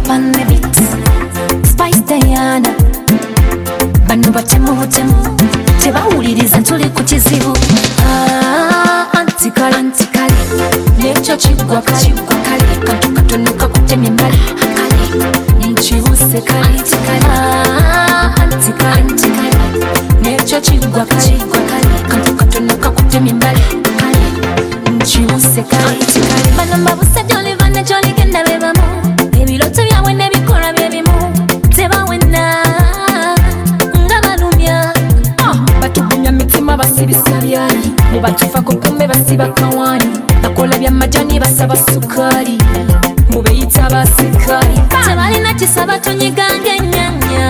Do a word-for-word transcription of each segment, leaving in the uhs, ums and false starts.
up on the beat. Spice Diana bano batemu butemu tebawuliriza tuli ku kizibu. Ah, antikale antikale nekyo kigwa kigwa kale kantu katono kakutemye mbali kale nkibuse kale antikale. Ah, antikale antikale nekyo kigwa kigwa kale kantu katono kakutemye mbali kale nkibuse kale antikale. Bano mbabusa joli vana joli genda bebamu ebiloto byawe n'ebikolwa byebimu tebawena nga balumya. Batugumya mitima basibisa byali mubatufako kumbe basiba kawani bakola bya majani basaba sukali mubeyita basikali tebalina kisaba tonyigange ennyanya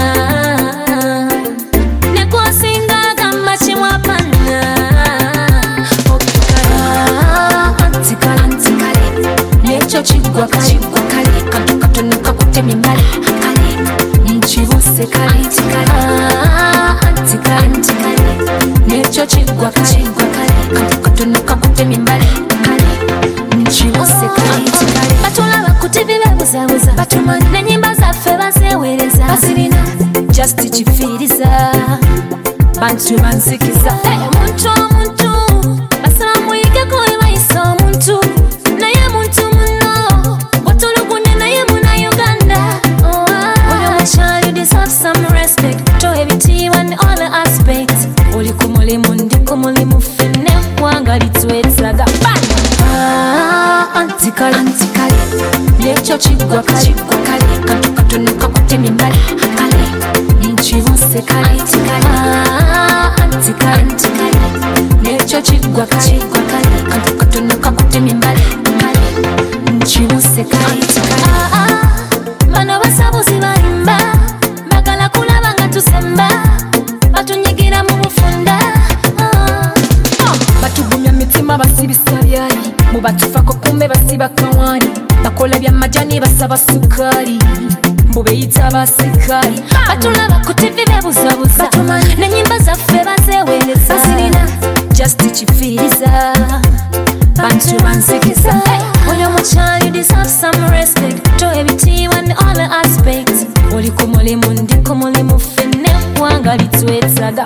nekwosinga gamba kimwapana okukala antikale antikale nekyo kigwa kigwa kale kantu katono kakutemye mbali kale nkibuse kale antikale. Antikale antikale nekyo kigwa kigwa kale kantu katono kakutemye mbali kale nkibuse kale antikale. Batulaba ku tivi bebuzabuza batumanyi n'ennyimba zaffe bazeewereza basirina just kifiiriza bantu banzikiza. Omuntu omuntu basaba muyigeko we bayisa omuntu naye muntu muno botulugunye naye muna Uganda. Oyo mukyala you deserve some respect to ebitiibwa in all the aspects. Oli ku mulimu ndi ku mulimu ffenna eggwanga litwetaaga. Ah, antikale antikale nekyo kigwa kigwa kale kantu katono kakutemye mbali kale nkibuse kale antikale. Ah, antikale antikale nekyo kigwa kigwa kale kantu katono kakutemye mbali kale nkibuse kale antikale. Ah, ah, bano basabuzi balimba bagala kulaba nga tusemba batunyigira mu bufunda. Batugumya mitima basibisa byali mubatufako kumbe basiba kawani bakola bya majani basaba sukali mubeyita basikali. Batulaba ku tivi bebuzabuza n'ennyimba zaffe bazeewereza basirina just kifiiriza bantu banzikiza. Oyo mukyala you deserve some respect to ebitiibwa in all the aspects. Oli ku mulimu ndi ku mulimu ffenna eggwanga litwetaaga.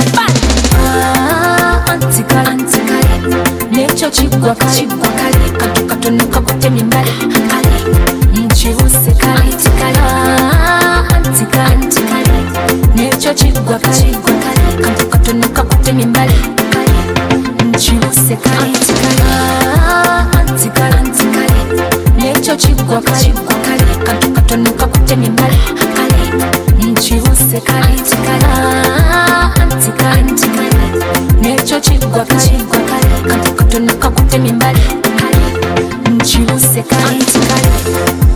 Ah, antikale antikale nekyo kigwa kigwa kale kantu katono kakutemye mbali kale nkibuse kale antikale. Ah, antikale antikale nekyo kigwa kigwa kale kantu katono kakutemye mbali kale nkibuse kale antikale. Ah, antikale antikale nekyo kigwa kigwa kale kantu katono kakutemye mbali kale nkibuse kale antikale. Ah, antikale antikale nekyo kigwa kigwa kale kantu katono kakutemye mbali kale nkibuse kale antikale.